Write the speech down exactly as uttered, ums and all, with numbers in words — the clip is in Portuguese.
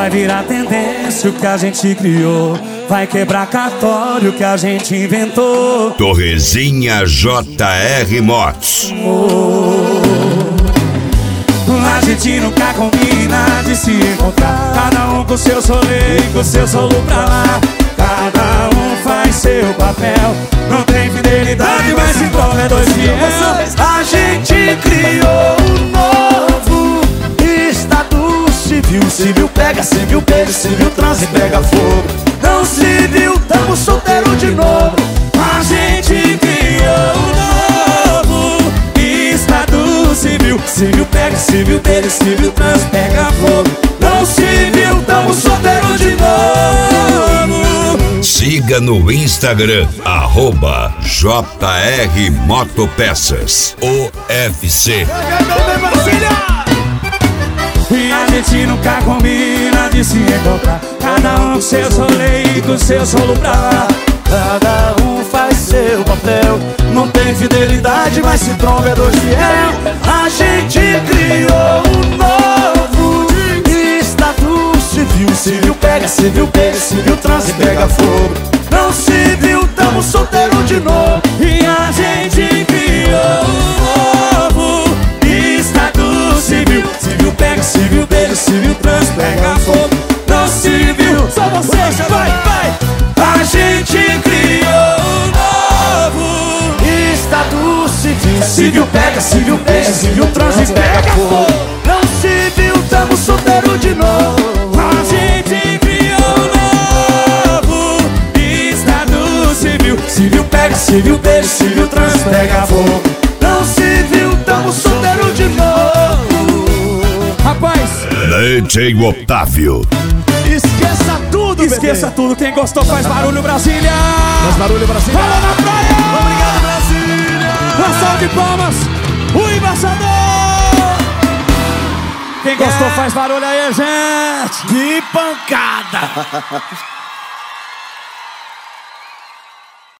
vai virar tendência o que a gente criou. Vai quebrar cartório que a gente inventou. Torrezinha J R Motos. Oh, a gente nunca combina de se encontrar. Cada um com seu rolê e com seu solo pra lá. Cada um faz seu papel. Não tem fidelidade, mas se prova é dois fiéis. A gente criou um novo estado civil. Civil pega, civil beijo, civil transa e pega fogo. Não civil, tamo solteiro de novo. A gente criou um novo estado civil. Civil pega, civil beijo, civil transa e pega fogo. Não civil, tamo solteiro de novo. Siga no Instagram, arroba J R Motopeças, O F C. E a gente nunca combina de se encontrar. Cada um com seu rolê e com seu solo pra lá. Cada um faz seu papel. Não tem fidelidade, mas se tromba é dois fiel. A gente criou um novo estado civil. Civil pega, civil beijo, civil transa e pega fogo. Não civil, tamo solteiro de novo. E a gente criou um novo estado civil. Civil pega, civil beijo, civil transa, pega fogo. Não civil, só vocês, vai, vai. A gente criou um novo estado civil. Civil pega, civil beijo, civil transa e pega fogo. Não civil, tamo solteiro de novo. A gente criou um novo estado civil. Civil pega, civil beijo, civil transa, pega fogo. Não civil, tamo solteiro de novo. Rapaz, D J Otávio. Esqueça tudo, esqueça bebê. tudo. Quem gostou faz barulho, Brasília. Faz barulho, Brasília. Fala na praia. Obrigado, Brasília. Uma salva de palmas. O embaixador. Quem gostou faz barulho aí, gente. Que pancada.